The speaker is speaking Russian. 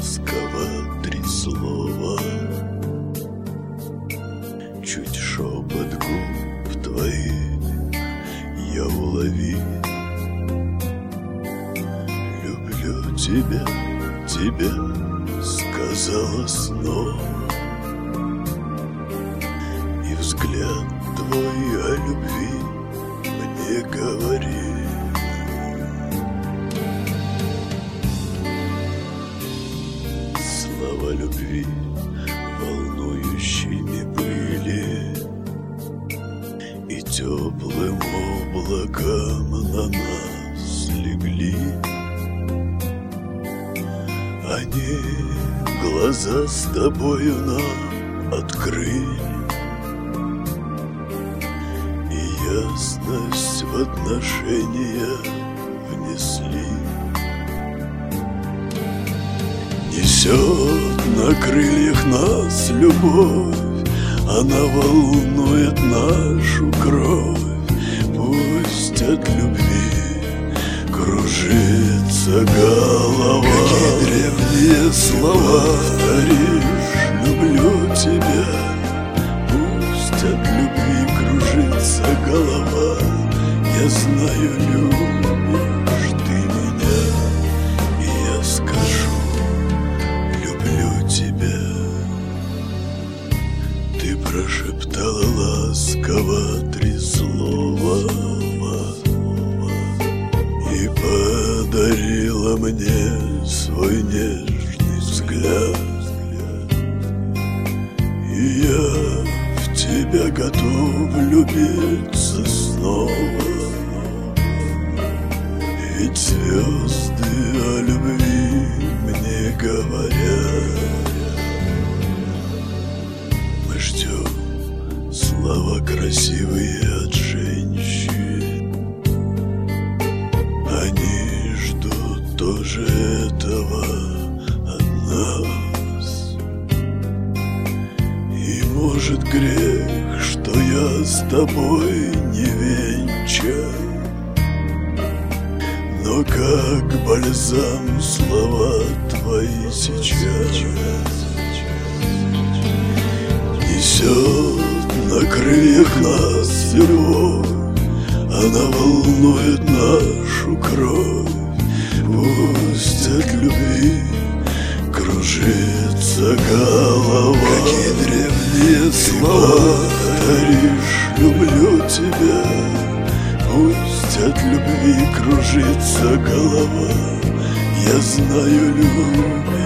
ласково 3 слова. Чуть шепот губ твоих я уловил. Люблю тебя, тебя сказала снова. И взгляд твой о любви мне говорит. Слова любви волнующими были, и теплым облаком на нас легли. Они глаза с тобою нам открыли, и ясность в отношения внесли. Несет на крыльях нас любовь, она волнует нашу кровь. Пусть от любви кружится голова. Какие древние слова повторишь: люблю тебя. Пусть от любви кружится голова. Я знаю, любишь ты меня, и я скажу: люблю тебя. Ты прошептала ласково 3 слова и подарила мне свой нежный взгляд. И я в тебя готов влюбиться снова, ведь звезды о любви мне говорят. Мы ждем слова красивые от женщин, они ждут тоже этого от нас. И может грех, что я с тобой не венчан, но как бальзам слова твои сейчас. Несет на крыльях нас любовь, она волнует нашу кровь. Пусть от любви кружится голова. Какие древние слова повторишь: люблю тебя. Пусть от любви кружится голова. Я знаю, любишь